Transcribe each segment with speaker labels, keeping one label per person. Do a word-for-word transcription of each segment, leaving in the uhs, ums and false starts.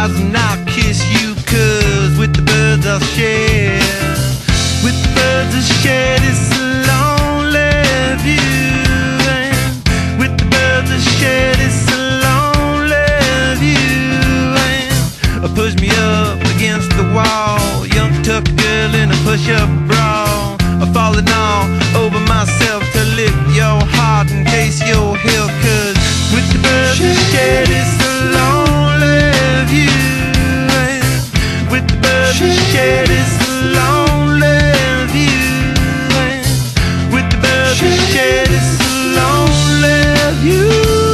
Speaker 1: eyes and I'll kiss you, 'cause with the birds I'll share. With the birds I'll share this lonely view, and with the birds I'll share this lonely view. And push me up against the wall, young tuck girl in a push-up bra, falling all over myself to lift your heart and taste your hill, 'cause with the birds I share this lonely view, and with the birds I share this lonely view, and with the birds I share this lonely view.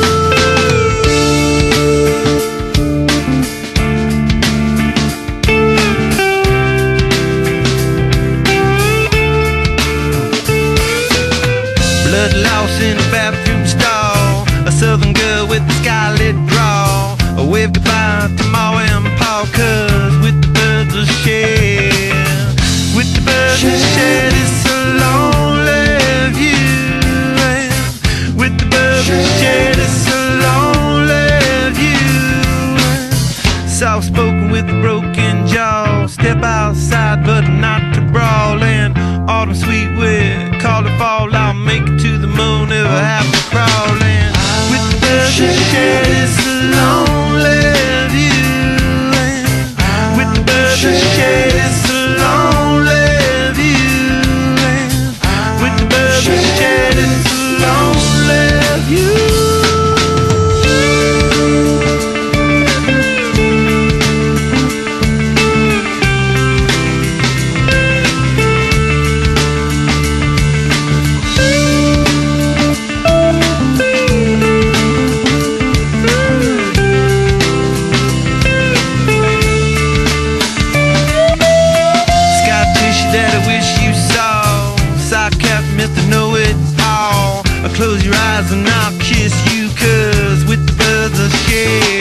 Speaker 1: Blood lost in a bathroom stall, a southern girl with a skylit draw, a wave goodbye to Ma and Pa, 'cause with the birds I'll share, with the birds I'll share this lonely view, and with the birds I'll share this lonely view. Soft spoken with a broken jaw, step outside but not to brawl, and autumn sweet with call it fall, I'll make it to the moon if I have to crawl. And with the birds I share this lonely view, and with the birds I share this lonely view, and with the birds I share this lonely view. That I wish you saw, Psychiatrist Mister Know-It-All. Close your eyes and I'll kiss you, 'cause with the birds I'll share.